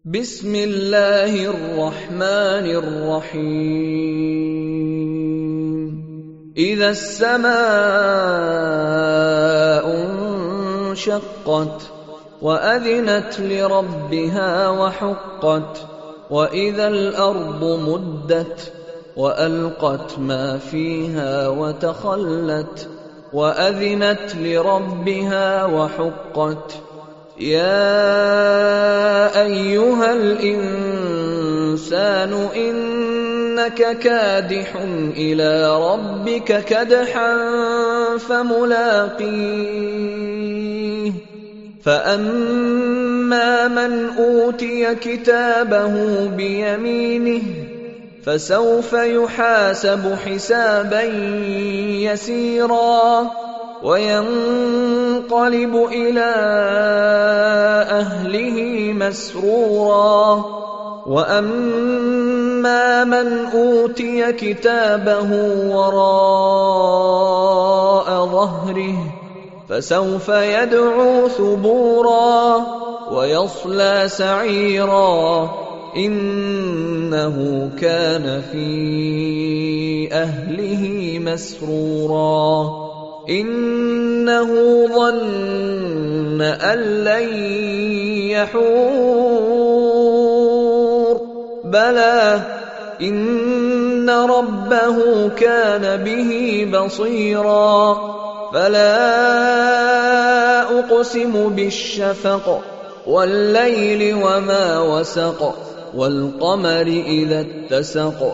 بسم الله الرحمن الرحيم إذا السماء انشقت وأذنت لربها وحقت وإذا الأرض مدت وألقت ما فيها وتخلت وأذنت لربها وحقت يا أيها الإنسان إنك كادح إلى ربك كدحا فملاقيه فأما من أوتي كتابه بيمينه فسوف يحاسب حسابا يسيرا وينقلب إلى أهله مسرورا وأما من أوتي كتابه وراء ظهره فسوف يدعو ثبورا ويصلى سعيرا إنه كان في أهله مسرورا إنه ظن أن لن يحور بلى إن ربه كان به بصيرا فلا أقسم بالشفق والليل وما وسق والقمر إذا اتسق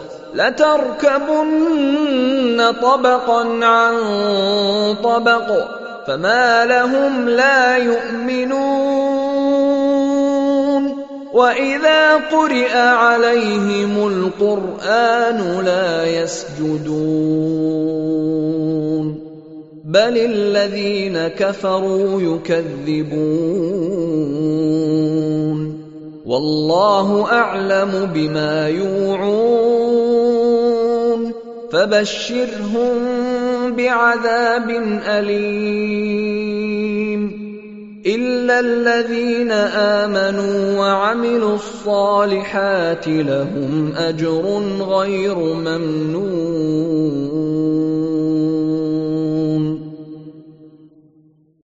لتركبن طبقا عن طبق فما لهم لا يؤمنون وإذا قرئ عليهم القرآن لا يسجدون بل الذين كفروا يكذبون والله أعلم بما يوعون فبشرهم بعذاب أليم إلا الذين آمنوا وعملوا الصالحات لهم أجر غير ممنون.